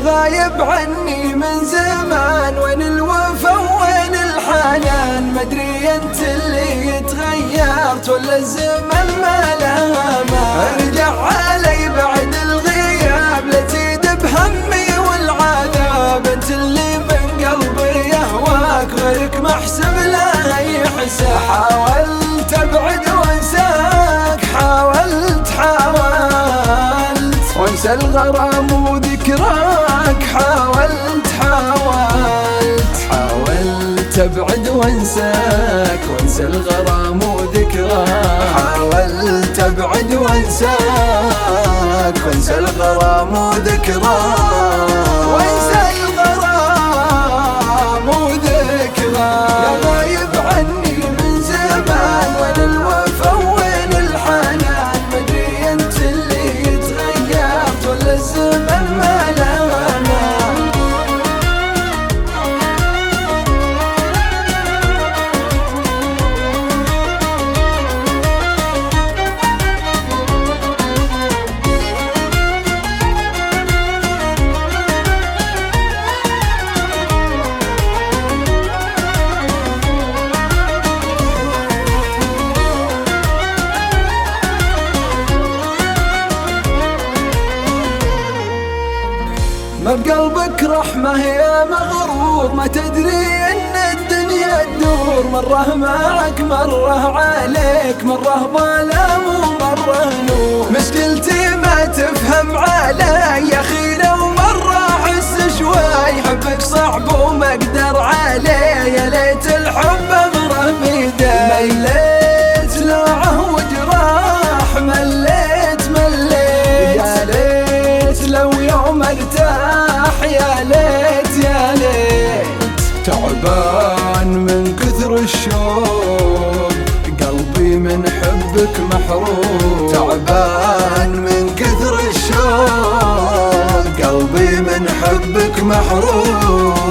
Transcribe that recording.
غايب عني من زمان، وين الوفا وين الحنان؟ مدري انت اللي تغيرت ولا الزمن ما له امان؟ ارجع علي بعد الغياب لا تزيد بهمي والعذاب، انت اللي من قلبي يهواك غيرك ما احسب له اي حساب. حاولت ابعد وانساك، حاولت وانسى الغرام وذكراك، حاولت ابعد وانساك، وانسى الغرام وذكراك، حاولت ابعد وانساك، وانسى الغرام وذكراك، وانسى الغرام وذكراك. يا غايب عني من زمان، وين الوفا وين الحنان؟ مدري انت اللي تغيرت ولا الزمن ما له امان؟ ما بقلبك رحمة يا مغرور، ما تدري ان الدنيا تدور، مرة معك مرة عليك، مرة ظلام ومرة نور. مشكلتي ما تفهم علي يا اخي، لو مرة احس شوي حبك صعب وما اقدر عليه، يا ليت الحب امره بيدي. مليت لوعه وجراح، مليت يا ليت لو يوم ارتاح، يا ليت يا ليت. تعبان من كثر الشوق، قلبي من حبك محروق، تعبان من كثر الشوق، قلبي من حبك محروق.